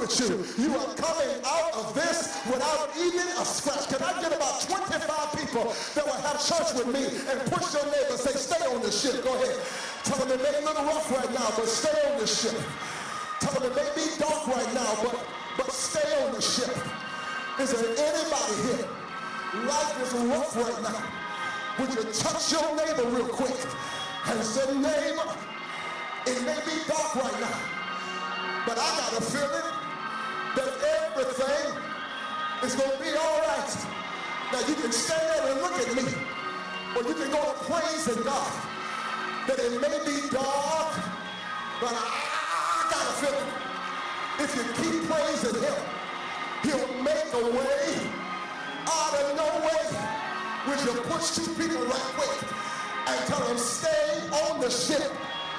with you. You are coming out of this without even a scratch. Can I get about 25 people that will have church with me and push your neighbor and say, stay on the ship? Go ahead. Tell them it may be a little rough right now, but stay on the ship. Tell them it may be dark right now, but stay on the ship. Is there anybody here? Life is rough right now. Would you touch your neighbor real quick and say, neighbor, it may be dark right now, but I got a feeling that everything is going to be all right. Now you can stand there and look at me, or you can go to praising God. That it may be dark, but I got a feeling if you keep praising him, he'll make a way out of no way. Would you push two people right quick and tell them, stay on the ship?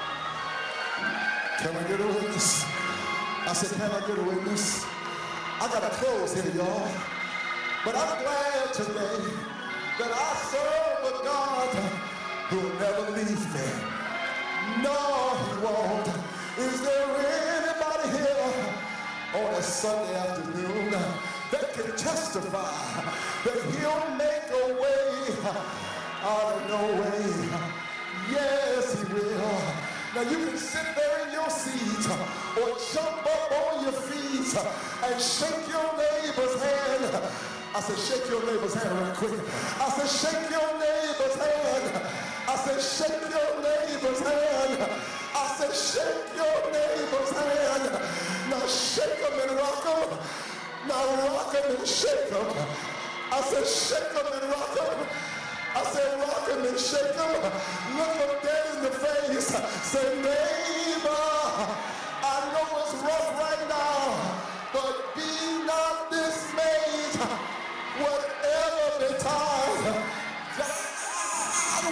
Can I get a witness? I said, can I get a witness? I got to close here, y'all. But I'm glad today that I serve a God who'll never leave me. No, he won't. Is there anybody here on a Sunday afternoon that can testify that he'll make a way out of no way? Yes, he will. Now you can sit there in your seat or jump up on your feet and shake your neighbor's hand. I said, shake your neighbor's hand right quick. I said, shake your neighbor's hand. I said, shake your neighbor's hand. I said, shake your neighbor's hand. Now shake them and rock them. Now rock them and shake them. I said, shake them and rock them. I said, rock them and shake them. Look them dead in the face. Say, neighbor, I know it's rough right now, but be not dismayed. Whatever the time, God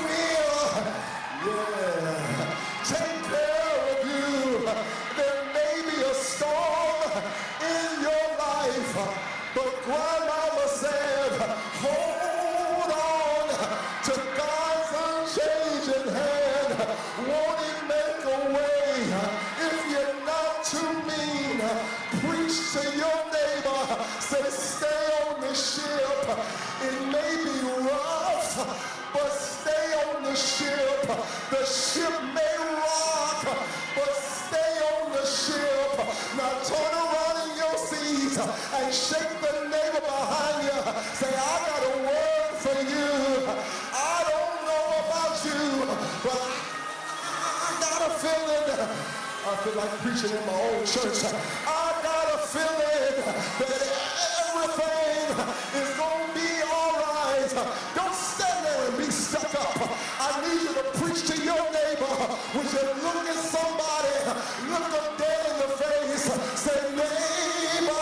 will, take care of you. There may be a storm in your life, but grandmama said, hold on to God's unchanging hand. Won't he make a way? If you're not too mean, preach to your neighbor. Say, stay on the ship. It may be rough, but stay on the ship. The ship may rock, but stay on the ship. Now turn around in your seat and shake the neighbor behind you. Say, I got a word for you. I don't know about you, but I got a feeling. I feel like preaching in my own church. I got a feeling that everything is going to be all right. Don't stand there and be stuck up. I need you to preach to your neighbor. Would you look at somebody, look them dead in the face, say, neighbor.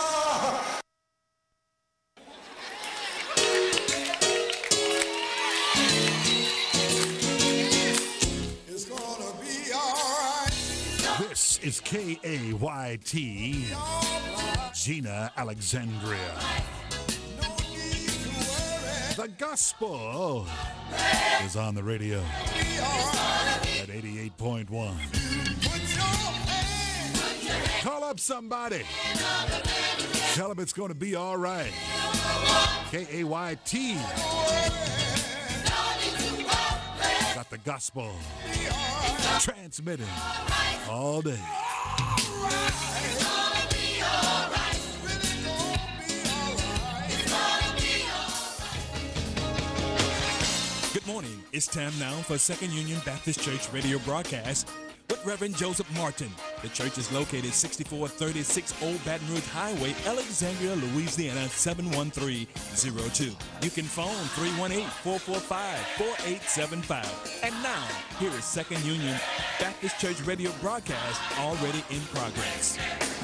It's going to be all right. This is KAYT, Gina Alexandria. The gospel is on the radio at 88.1. Call up somebody. Tell them it's going to be all right. KAYT. Got the gospel transmitting all day. Good morning. It's time now for Second Union Baptist Church radio broadcast with Reverend Joseph Martin. The church is located 6436 Old Baton Rouge Highway, Alexandria, Louisiana 71302. You can phone 318-445-4875. And now, here is Second Union Baptist Church radio broadcast already in progress.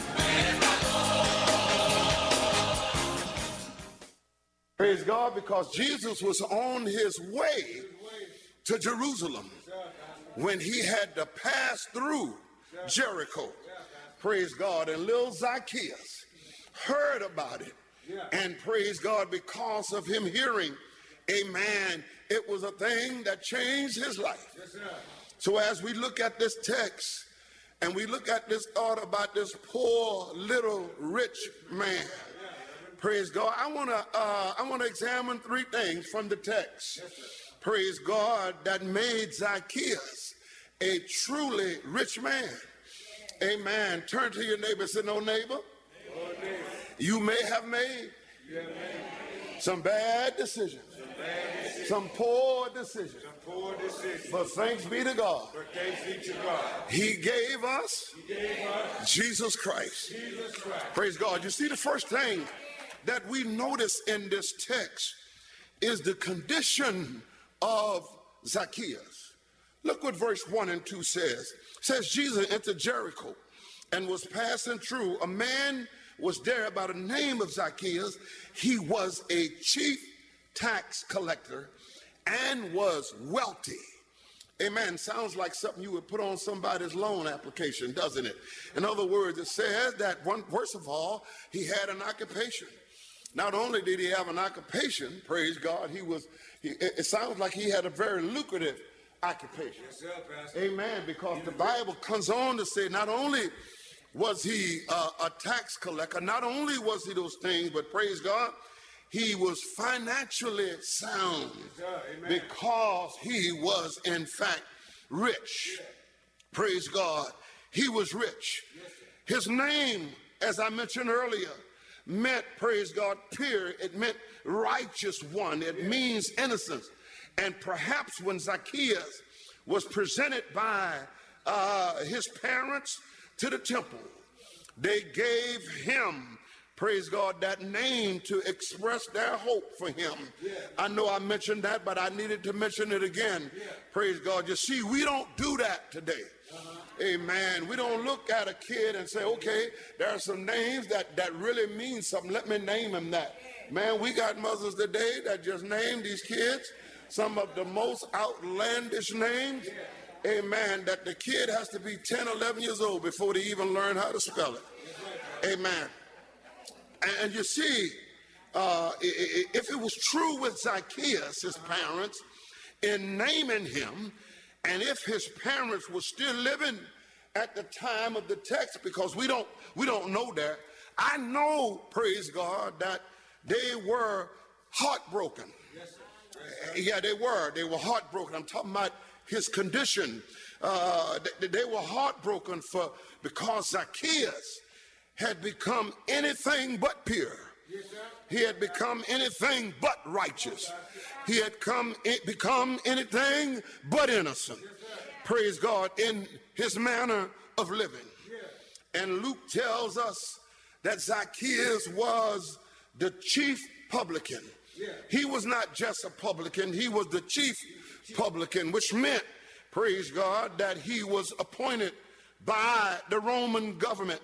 Praise God, because Jesus was on his way to Jerusalem when he had to pass through Jericho. Praise God. And little Zacchaeus heard about it. And praise God, because of him hearing, amen, it was a thing that changed his life. So as we look at this text, And we look at this thought about this poor little rich man. Praise God. I want to examine three things from the text. Praise God, that made Zacchaeus a truly rich man. Amen. Turn to your neighbor and say, no neighbor, you may have made some bad decisions, some poor decisions. But thanks be to God. He gave us Jesus Christ. Praise God. You see, the first thing that we notice in this text is the condition of Zacchaeus. Look what verse 1 and 2 says. It says, Jesus entered Jericho and was passing through. A man was there by the name of Zacchaeus. He was a chief tax collector and was wealthy. Amen. Sounds like something you would put on somebody's loan application, doesn't it? In other words, it says that, first of all, he had an occupation. Not only did he have an occupation, praise God, it sounds like he had a very lucrative occupation. Yes, sir, Pastor. Amen. Because the Bible comes on to say not only was he a tax collector, not only was he those things, but praise God, he was financially sound. Yes, because he was in fact rich. Yes. Praise God. He was rich. Yes, his name, as I mentioned earlier, meant, praise God, pure. It meant righteous one. It means innocence. And perhaps when Zacchaeus was presented by his parents to the temple, they gave him, praise God, that name to express their hope for him. Yeah. I know I mentioned that, but I needed to mention it again. Yeah. Praise God. You see, we don't do that today. Amen. We don't look at a kid and say, okay, there are some names that really mean something. Let me name him that. Man, we got mothers today that just name these kids some of the most outlandish names. Amen. That the kid has to be 10, 11 years old before they even learn how to spell it. Amen. And you see, if it was true with Zacchaeus, his parents, in naming him, and if his parents were still living at the time of the text, because we don't know that, I know, praise God, that they were heartbroken. Yes, sir. Yeah, they were heartbroken. I'm talking about his condition. They were heartbroken because Zacchaeus had become anything but pure. Yes, he had become anything but righteous. He had become anything but innocent. Praise God, in his manner of living. And Luke tells us that Zacchaeus was the chief publican. He was not just a publican, he was the chief publican, which meant, praise God, that he was appointed by the Roman government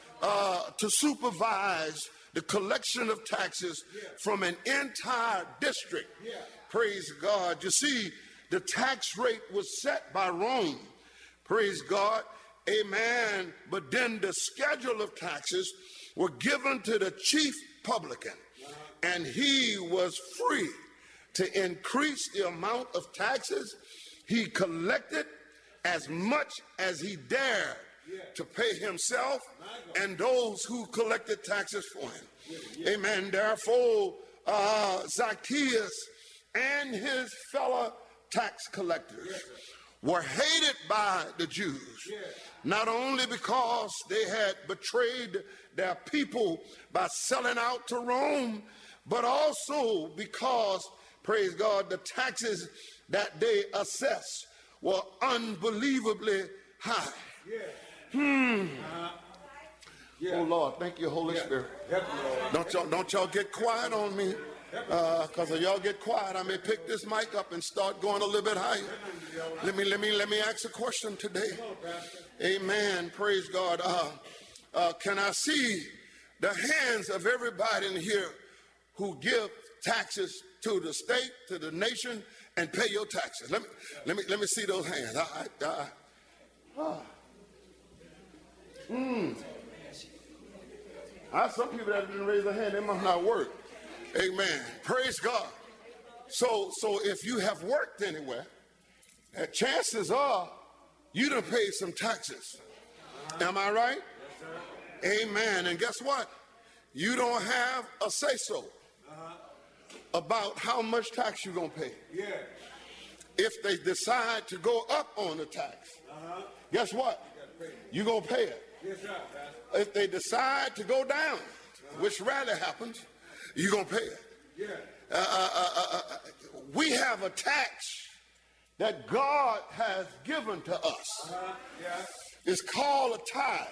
to supervise the collection of taxes from an entire district. Praise God. You see, the tax rate was set by Rome. Praise God. Amen. But then the schedule of taxes were given to the chief publican, and he was free to increase the amount of taxes he collected as much as he dared to pay himself and those who collected taxes for him. Amen. Therefore, Zacchaeus and his fellow tax collectors were hated by the Jews, not only because they had betrayed their people by selling out to Rome, but also because, praise God, the taxes that they assessed were unbelievably high. Oh Lord, thank you, Holy Spirit. Don't y'all get quiet on me, because if y'all get quiet, I may pick this mic up and start going a little bit higher. Let me ask a question today. Amen. Praise God. Can I see the hands of everybody in here who give taxes to the state, to the nation, and pay your taxes? Let me see those hands. I have some people that didn't raise their hand. They must not work. Amen. Praise God. So if you have worked anywhere, chances are you done paid some taxes. Am I right? Amen. And guess what? You don't have a say-so about how much tax you're going to pay. If they decide to go up on the tax, guess what? You're going to pay it. If they decide to go down, which rarely happens, you're going to pay it. We have a tax that God has given to us. It's called a tithe.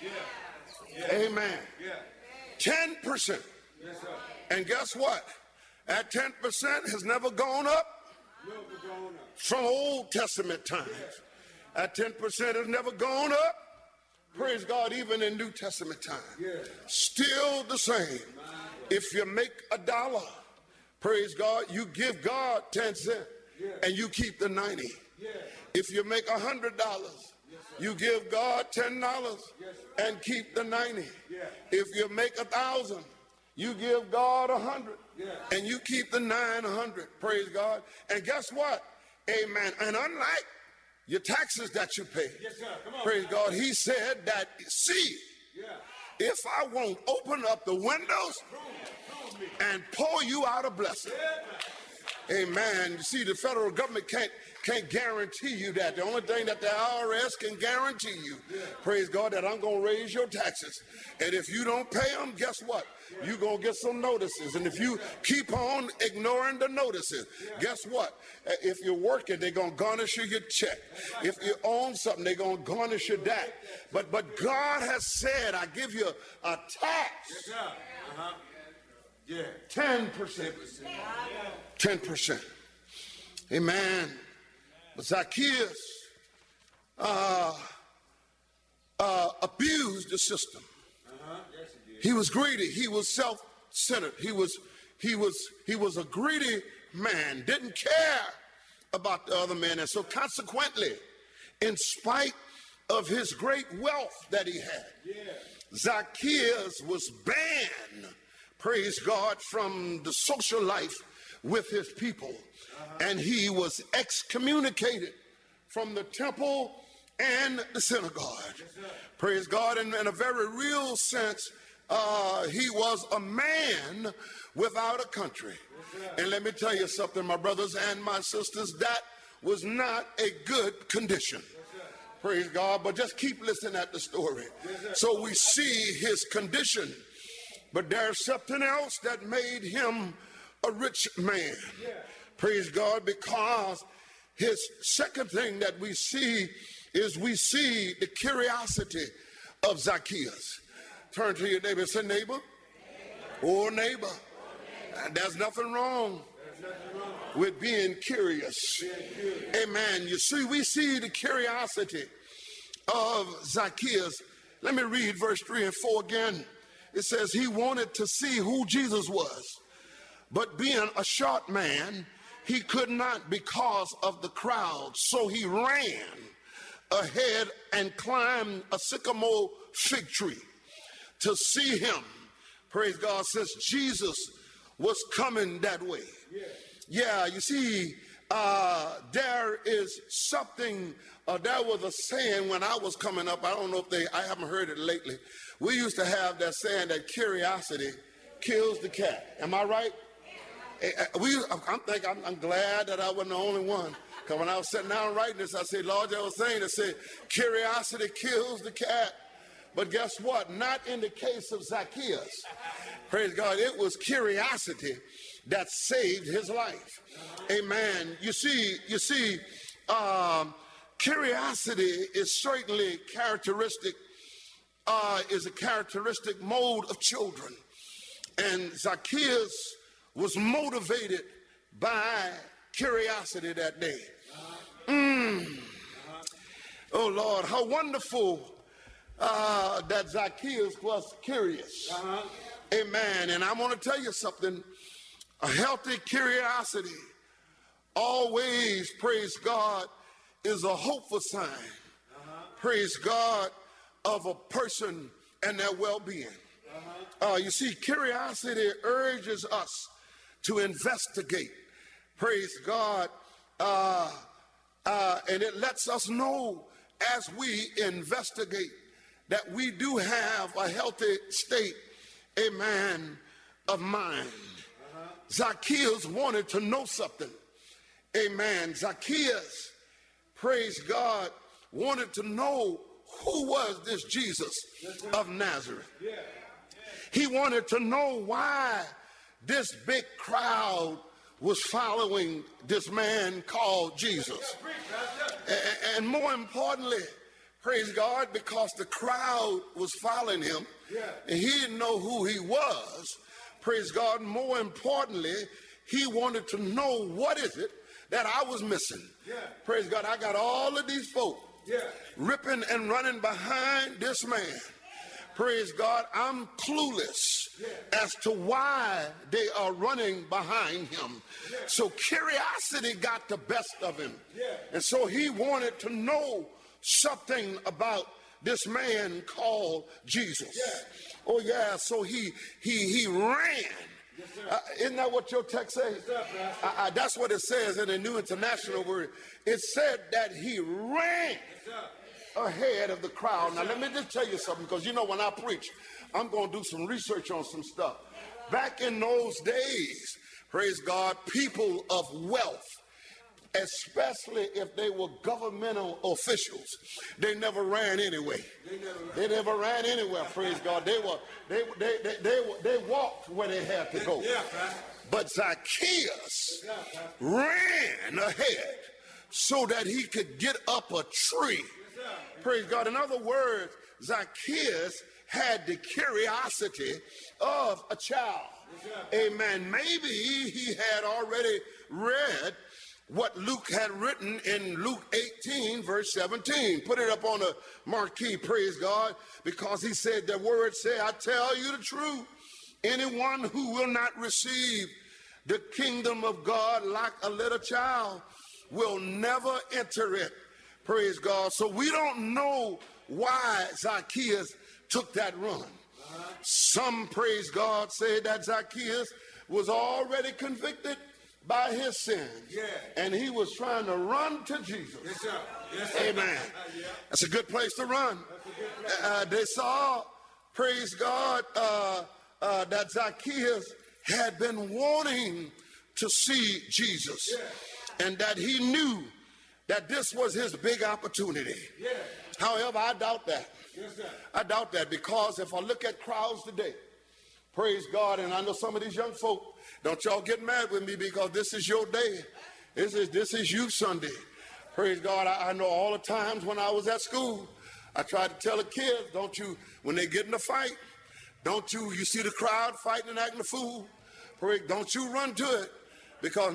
Amen. 10%. And guess what? That 10% has never gone up from Old Testament times. That 10% has never gone up, praise God, even in New Testament time. Still the same. If you make $1, praise God, you give God 10 cents and you keep the 90. If you make $100, you give God $10 and keep the 90. If you make 1,000, you give God 100 and you keep the 900. Praise God. And guess what? Amen. And unlike your taxes that you pay, praise God, he said that, see, if I won't open up the windows and pour you out a blessing. Amen. You see, the federal government can't guarantee you that. The only thing that the IRS can guarantee you, praise God, that I'm going to raise your taxes. And if you don't pay them, guess what? You're going to get some notices. And if you keep on ignoring the notices, guess what? If you're working, they're going to garnish you your check. If you own something, they're going to garnish you that. But God has said, I give you a tax. 10%. 10%. Amen. But Zacchaeus abused the system. He was greedy. He was self-centered. He was a greedy man. Didn't care about the other man. And so consequently, in spite of his great wealth that he had, Zacchaeus was banned, praise God, from the social life with his people. And he was excommunicated from the temple and the synagogue. Praise God. And in a very real sense, he was a man without a country. And let me tell you something, my brothers and my sisters, that was not a good condition. Praise God. But just keep listening at the story. So we see his condition. But there's something else that made him a rich man. Praise God, because his second thing that we see is we see the curiosity of Zacchaeus. Turn to your neighbor and say, neighbor. Oh, neighbor. There's nothing wrong with being curious. Amen. You see, we see the curiosity of Zacchaeus. Let me read verse 3 and 4 again. It says he wanted to see who Jesus was, but being a short man, he could not because of the crowd. So he ran ahead and climbed a sycamore fig tree to see him. Praise God, since Jesus was coming that way. Yeah, you see, there is something, there was a saying when I was coming up. I don't know if I haven't heard it lately. We used to have that saying that curiosity kills the cat. Am I right? I'm glad that I wasn't the only one. Because when I was sitting down writing this, I said, Lord, there was a saying that said, curiosity kills the cat. But guess what? Not in the case of Zacchaeus. Praise God. It was curiosity that saved his life. Amen. You see, curiosity is certainly characteristic, is a characteristic mode of children. And Zacchaeus was motivated by curiosity that day. Oh, Lord, how wonderful that Zacchaeus was curious. Amen. And I want to tell you something. A healthy curiosity always, praise God, is a hopeful sign, praise God, of a person and their well-being. You see, curiosity urges us to investigate, praise God, and it lets us know as we investigate that we do have a healthy state, amen, of mind. Zacchaeus wanted to know something. Amen. Zacchaeus, praise God, wanted to know who was this Jesus of Nazareth. He wanted to know why this big crowd was following this man called Jesus. And more importantly, praise God, because the crowd was following him and he didn't know who he was. Praise God. More importantly, he wanted to know what is it that I was missing. Praise God. I got all of these folk ripping and running behind this man. Praise God. I'm clueless as to why they are running behind him. So curiosity got the best of him. And so he wanted to know something about this man called Jesus. Oh yeah, so he ran. Isn't that what your text says? That's what it says in the New International Word. It said that he ran ahead of the crowd. Now let me just tell you something, because you know when I preach, I'm going to do some research on some stuff. Back in those days, praise God, people of wealth, especially if they were governmental officials, they never ran anyway. They never ran anywhere, praise God. They walked where they had to go. But Zacchaeus ran ahead so that he could get up a tree. Praise God. In other words, Zacchaeus had the curiosity of a child. Amen. Maybe he had already read what Luke had written in Luke 18, verse 17. Put it up on a marquee, praise God, because he said, the word said, I tell you the truth, anyone who will not receive the kingdom of God like a little child will never enter it. Praise God. So we don't know why Zacchaeus took that run. Some, praise God, say that Zacchaeus was already convicted by his sins. And he was trying to run to Jesus. Amen. That's a good place to run. They saw, praise God, that Zacchaeus had been wanting to see Jesus. And that he knew that this was his big opportunity. However, I doubt that. I doubt that, because if I look at crowds today, praise God, and I know some of these young folk, don't y'all get mad with me, because this is your day. This is Youth Sunday. Praise God. I know all the times when I was at school, I tried to tell the kids, don't you, when they get in a fight, don't you see the crowd fighting and acting a fool, don't you run to it, because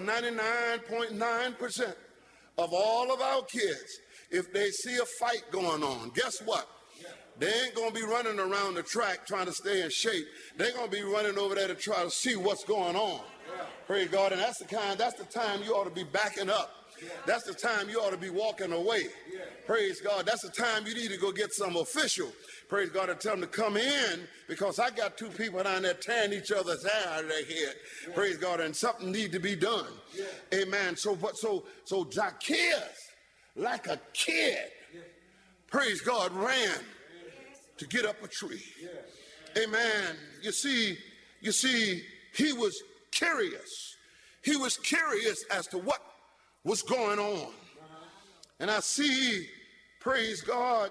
99.9% of all of our kids, if they see a fight going on, guess what? They ain't going to be running around the track trying to stay in shape. They're going to be running over there to try to see what's going on. Praise God. And that's the time you ought to be backing up. That's the time you ought to be walking away. Praise God. That's the time you need to go get some official. Praise God, and tell them to come in, because I got two people down there tearing each other's hair out of their head. Praise God. And something need to be done. Amen. So Zacchaeus, like a kid, praise God, ran to get up a tree. Amen. You see, he was curious. He was curious as to what was going on. And I see, praise God,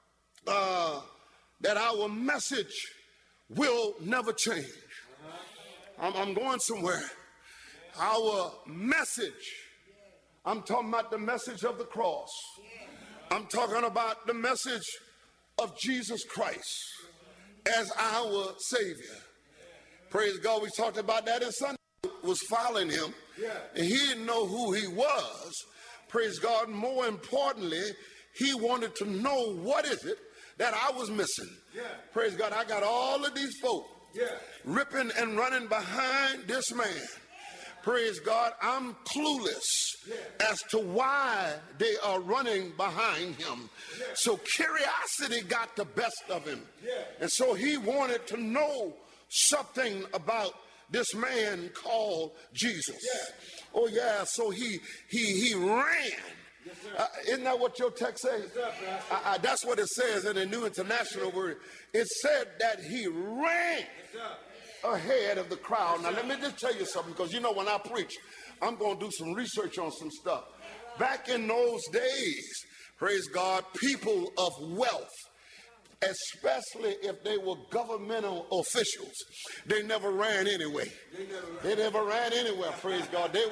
that our message will never change. I'm going somewhere. Our message, I'm talking about the message of the cross. I'm talking about the message of Jesus Christ as our Savior. Praise God. We talked about that in Sunday. Was following him, and he didn't know who he was. Praise God. More importantly, he wanted to know what is it that I was missing. Praise God. I got all of these folk ripping and running behind this man. Praise God. I'm clueless as to why they are running behind him. So curiosity got the best of him. And so he wanted to know something about this man called Jesus. Oh yeah, so he ran Isn't that what your text says? That's what it says in the New International Word. It said that he ran ahead of the crowd. Now, let me just tell you something, because you know when I preach, I'm going to do some research on some stuff. Back in those days, praise God, people of wealth, especially if they were governmental officials, they never ran anyway. They never ran anywhere, praise God. They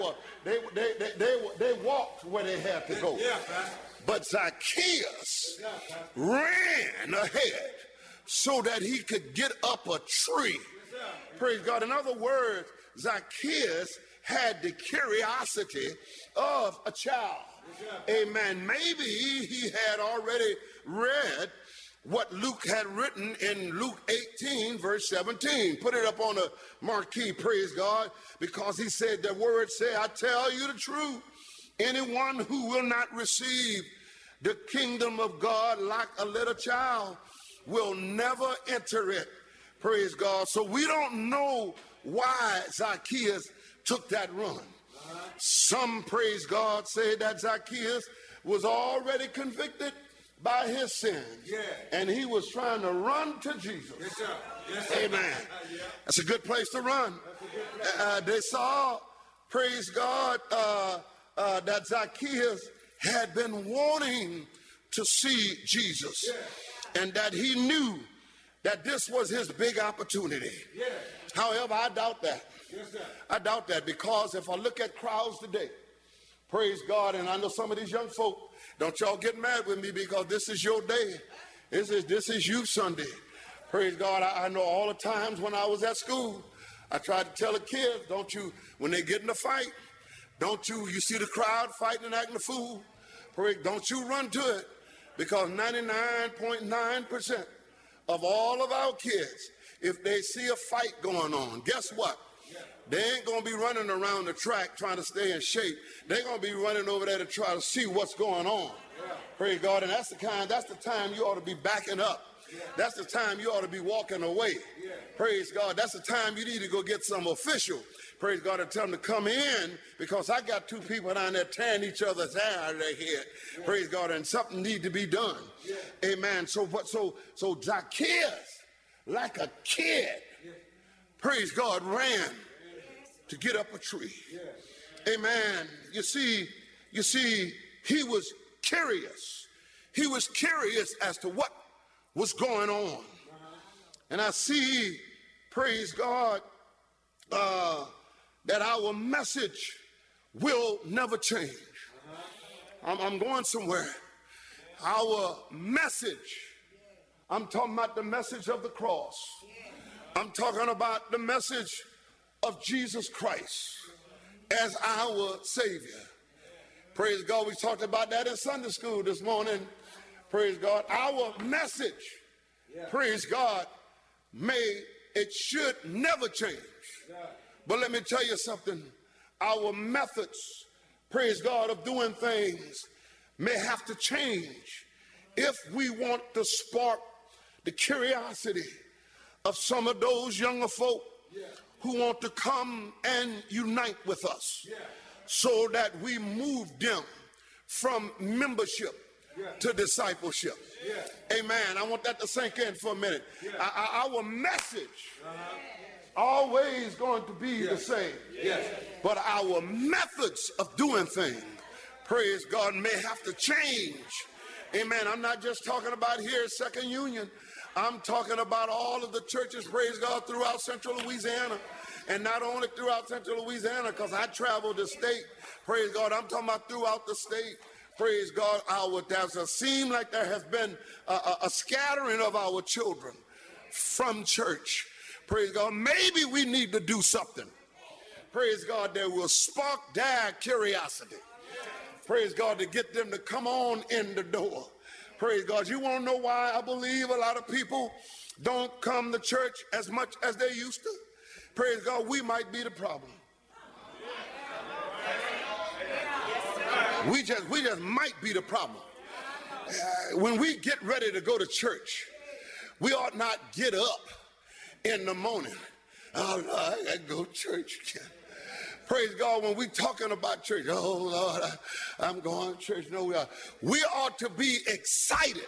walked where they had to go. But Zacchaeus ran ahead so that he could get up a tree. Praise God. In other words, Zacchaeus had the curiosity of a child. Amen. Maybe he had already read what Luke had written in Luke 18, verse 17. Put it up on the marquee, praise God, because he said, the word said, I tell you the truth, anyone who will not receive the kingdom of God like a little child will never enter it. Praise God. So we don't know why Zacchaeus took that run. Some, praise God, say that Zacchaeus was already convicted by his sins, and he was trying to run to Jesus. Amen. That's a good place to run. They saw, praise God, that Zacchaeus had been wanting to see Jesus, and that he knew that this was his big opportunity. However, I doubt that. I doubt that, because if I look at crowds today, praise God, and I know some of these young folk, don't y'all get mad with me, because this is your day. This is Youth Sunday. Praise God. I know all the times when I was at school, I tried to tell the kids, don't you, when they get in a fight, don't you see the crowd fighting and acting a fool, don't you run to it, because 99.9% of all of our kids, if they see a fight going on, guess what? They ain't going to be running around the track trying to stay in shape. They're going to be running over there to try to see what's going on. Praise God. And that's the time you ought to be backing up. That's the time you ought to be walking away. Praise God. That's the time you need to go get some official. Praise God, and tell them to come in, because I got two people down there tearing each other's hair out of their head. Praise God, and something need to be done. Amen. So Zacchaeus, like a kid, praise God, ran to get up a tree. Amen. You see, he was curious. He was curious as to what was going on. And I see, praise God, that our message will never change. I'm going somewhere. Our message, I'm talking about the message of the cross. I'm talking about the message of Jesus Christ as our Savior. Praise God. We talked about that in Sunday school this morning. Praise God. Our message, praise God, it should never change. But let me tell you something. Our methods, praise God, of doing things may have to change if we want to spark the curiosity of some of those younger folk who want to come and unite with us, so that we move them from membership to discipleship. Amen. I want that to sink in for a minute. Our message always going to be the same, but our methods of doing things, praise God, may have to change. Amen. I'm not just talking about here at Second Union. I'm talking about all of the churches, praise God, throughout Central Louisiana. And not only throughout Central Louisiana, because I traveled the state, praise God, I'm talking about throughout the state. Praise God, it seems like there has been a scattering of our children from church. Praise God. Maybe we need to do something, praise God, that will spark their curiosity. Praise God, to get them to come on in the door. Praise God. You want to know why I believe a lot of people don't come to church as much as they used to? Praise God, we might be the problem. We just might be the problem. When we get ready to go to church, we ought not get up in the morning. Oh, I got to go to church again. Praise God, when we're talking about church, oh Lord, I'm going to church. No, we are. We ought to be excited.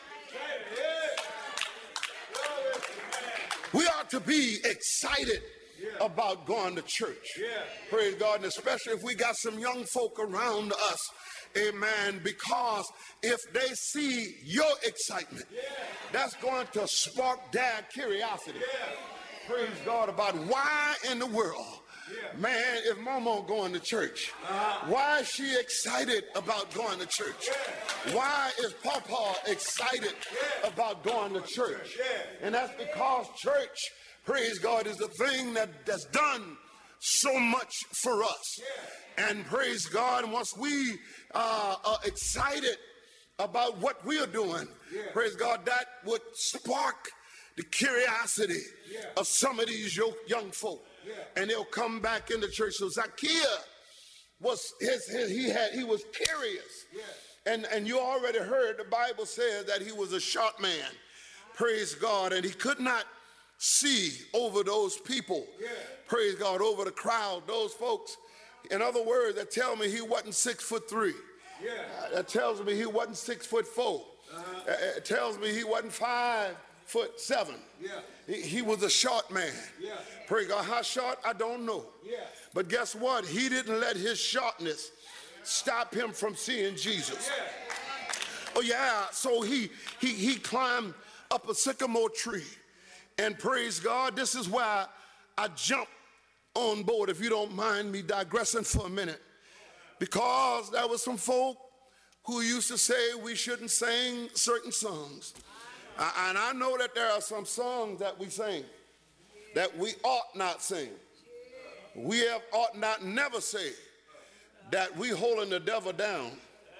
We ought to be excited about going to church. Praise God, and especially if we got some young folk around us. Amen. Because if they see your excitement, that's going to spark their curiosity. Praise God, about why in the world, man, if Mama going to church, why is she excited about going to church? Why is Papa excited about going to church? And that's because church, praise God, is the thing that's done so much for us. And praise God, once we are excited about what we are doing, praise God, that would spark the curiosity of some of these young folk. And they'll come back into church. So Zacchaeus was he was curious. And you already heard the Bible says that he was a short man. Praise God. And he could not see over those people. Praise God, over the crowd, those folks. In other words, that tell me he wasn't 6'3". That tells me he wasn't 6'4". It tells me he wasn't 5'7". He was a short man. Praise God. How short? I don't know. But guess what? He didn't let his shortness stop him from seeing Jesus. Oh yeah. So he climbed up a sycamore tree. And praise God, this is why I jump on board, if you don't mind me digressing for a minute, because there was some folk who used to say we shouldn't sing certain songs. And I know that there are some songs that we sing that we ought not sing. We ought not never say that we holding the devil down.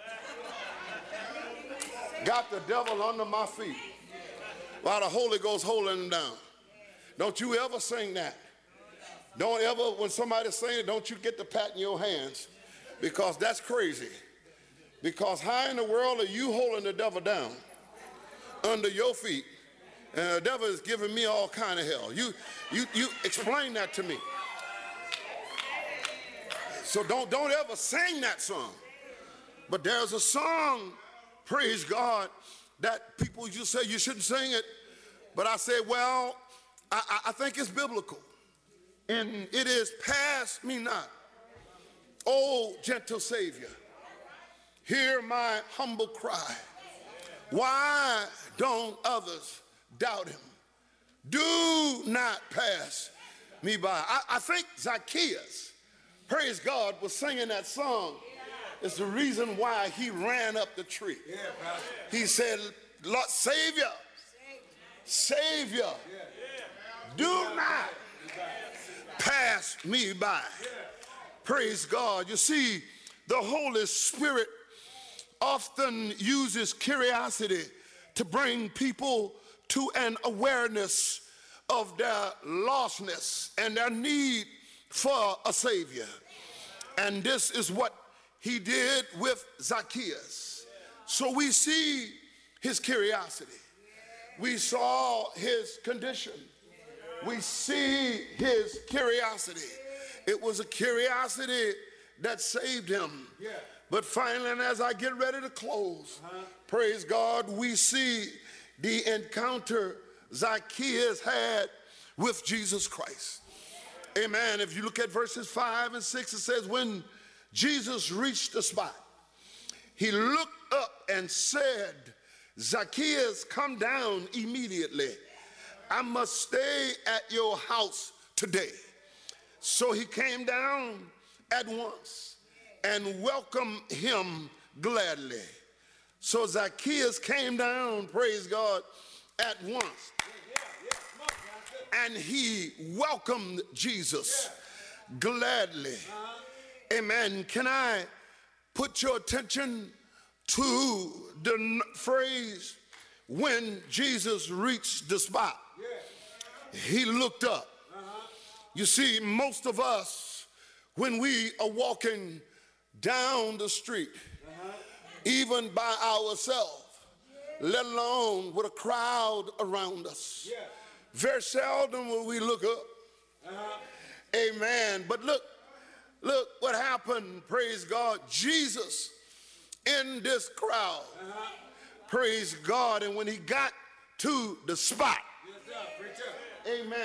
Got the devil under my feet while the Holy Ghost holding him down. Don't you ever sing that. Don't ever, when somebody's saying it, don't you get to patting your hands, because that's crazy. Because how in the world are you holding the devil down under your feet? And the devil is giving me all kind of hell. You explain that to me. So don't ever sing that song. But there's a song, praise God, that people you say you shouldn't sing it. But I say, well, I think it's biblical. And it is, pass me not, O gentle Savior, hear my humble cry. Why don't others doubt him? Do not pass me by. I think Zacchaeus, praise God, was singing that song. It's the reason why he ran up the tree. He said, Lord, Savior, do not pass me by. Praise God. You see, the Holy Spirit often uses curiosity to bring people to an awareness of their lostness and their need for a Savior. And this is what he did with Zacchaeus. So we see his curiosity. We saw his condition. We see his curiosity. It was a curiosity that saved him. But finally, and as I get ready to close, praise God, we see the encounter Zacchaeus had with Jesus Christ. Amen. If you look at verses 5 and 6, it says, when Jesus reached the spot, he looked up and said, Zacchaeus, come down immediately. I must stay at your house today. So he came down at once and welcomed him gladly. So Zacchaeus came down, praise God, at once. And he welcomed Jesus gladly. Amen. Can I put your attention to the phrase, when Jesus reached the spot, he looked up. You see, most of us, when we are walking down the street, even by ourselves, let alone with a crowd around us, very seldom will we look up. Amen. But look, Look what happened, praise God. Jesus in this crowd, praise God. And when he got to the spot, amen.